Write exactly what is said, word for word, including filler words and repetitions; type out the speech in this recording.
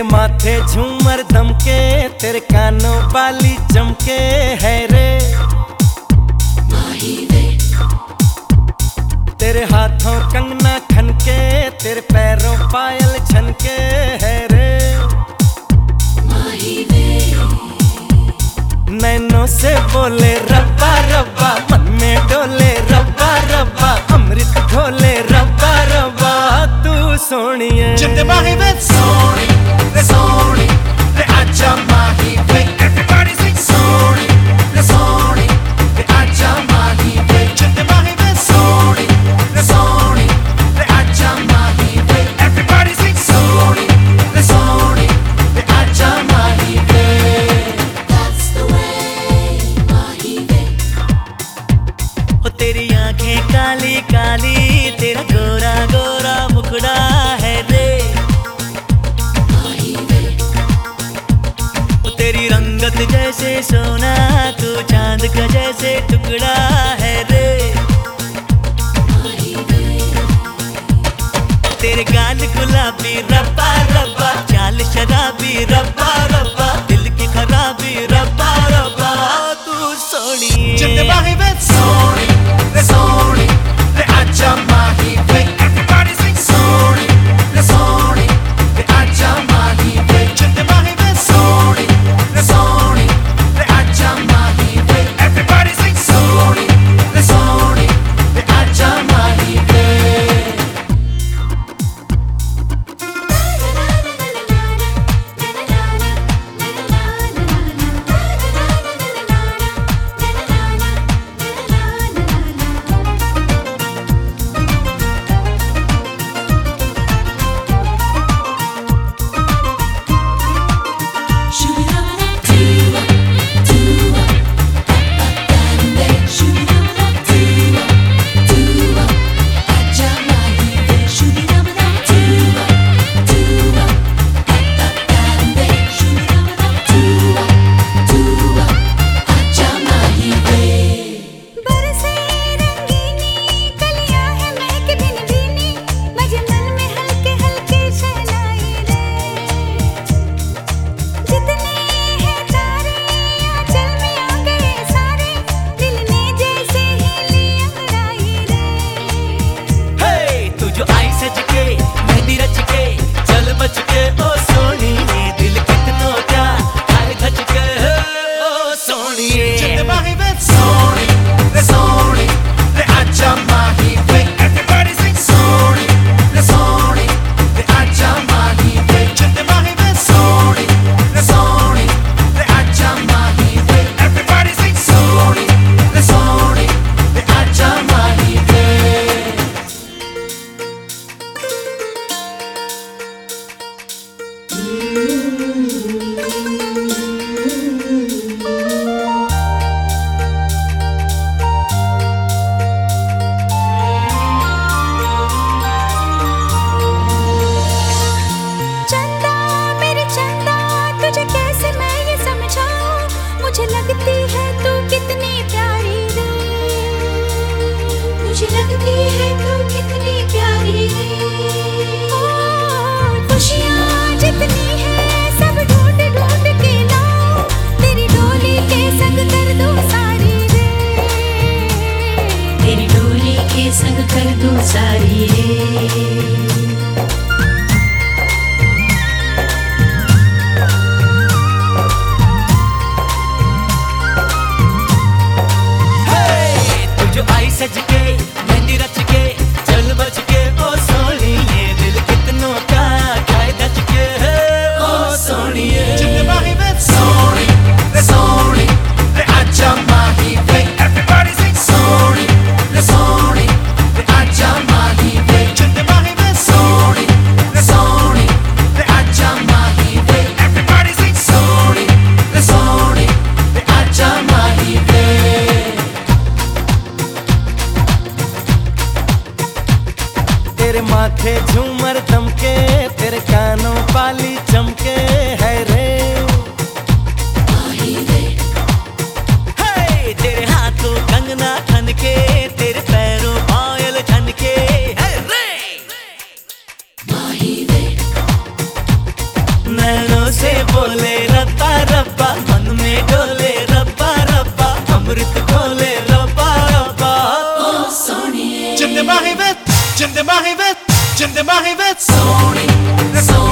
तेरे माथे झूमर दमके, तेरे कानों वाली चमके है रे माही वे। तेरे हाथों कंगना खनके, तेरे पैरों पायल छनके है रे माही वे। नैनों से बोले रब्बा रब्बा, मन में डोले रब्बा रब्बा, अमृत घोले रब्बा रब्बा, तू सोनिए जिंदे माही वे सोनी रे सोनी रे आजा माही वे। Everybody sing सोनी रे सोनी रे आजा माही वे। जिंदे माही वे सोनी रे सोनी रे आजा माही वे। Everybody sing सोनी रे सोनी रे आजा माही वे। That's the way माही वे। हो तेरी आंखें काली काली, तेरा गोरा गोरा मुखड़ा है रे माही वे। तेरी रंगत जैसे सोना, तू चांद का जैसे टुकड़ा है रे माही वे। तेरे गाल गुलाबी रब्बा रब्बा, चाल शराबी रब्बा रब्बा, दिल की खराबी रब्बा रब्बा, तू सोनिए जिंदे माही वे सोनी रे सोनी रे आजा माही वे। Everybody sing सोनी रे सोनी रे आजा माही वे। जिंदे माही वे सोनी रे सोनी रे आजा माही वे। Everybody sing सोनी रे सोनी रे आजा माही वे। मुझे लगती है तू कितनी प्यारी रे, मुझे लगती है तू कितनी प्यारी रे। खुशियाँ जितनी है सब ढूंढ ढूंढ के लाओ, तेरी डोली के संग कर दो सारी रे, तेरी डोली के संग कर दो सारी रे। सज के मेहंदी रच के चल बच के ओ सोनिए, दिल कितनों का खाए दच के ओ सोनिए। जिंदे माही वे सोनी रे सोनी रे आजा माही वे। Everybody sing सोनी रे सोनी रे आजा माही वे। जिंदे माही वे सोनी रे सोनी रे आजा माही वे। Everybody sing सोनी रे सोनी रे आजा माही वे। तेरे माथे झूमर दमके, तेरे कानों वाली चमके है रे माही वे। हे तेरे हाथों कंगना खनके, तेरे पैरों पायल छनके है रे माही वे। मैं जिंदे माही वे जिंदे माही वे जिंदे माही वे सोनी रे सोनी